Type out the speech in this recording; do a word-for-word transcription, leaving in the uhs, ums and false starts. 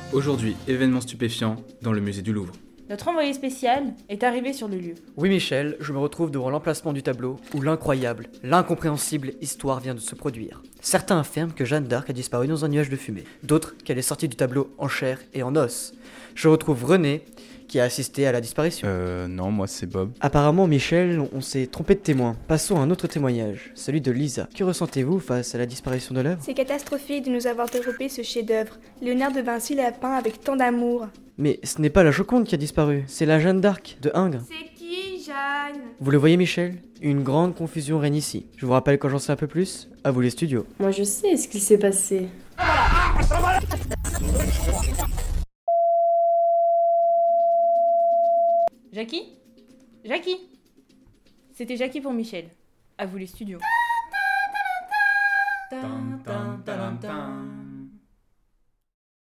Aujourd'hui, événement stupéfiant dans le musée du Louvre. Notre envoyé spécial est arrivé sur le lieu. Oui Michel, je me retrouve devant l'emplacement du tableau où l'incroyable, l'incompréhensible histoire vient de se produire. Certains affirment que Jeanne d'Arc a disparu dans un nuage de fumée, d'autres qu'elle est sortie du tableau en chair et en os. Je retrouve René, qui a assisté à la disparition. Euh, non, moi c'est Bob. Apparemment Michel, on s'est trompé de témoin. Passons à un autre témoignage, celui de Lisa. Que ressentez-vous face à la disparition de l'œuvre ? C'est catastrophique de nous avoir dérobé ce chef-d'œuvre. Léonard de Vinci l'a peint avec tant d'amour. Mais ce n'est pas la Joconde qui a disparu, c'est la Jeanne d'Arc de Ingres. C'est qui, Jeanne ? Vous le voyez Michel ? Une grande confusion règne ici. Je vous rappelle quand j'en sais un peu plus, à vous les studios. Moi je sais ce qui s'est passé. Jackie ? Jackie ? C'était Jackie pour Michel. À vous les studios. Tan, tan, tan, tan.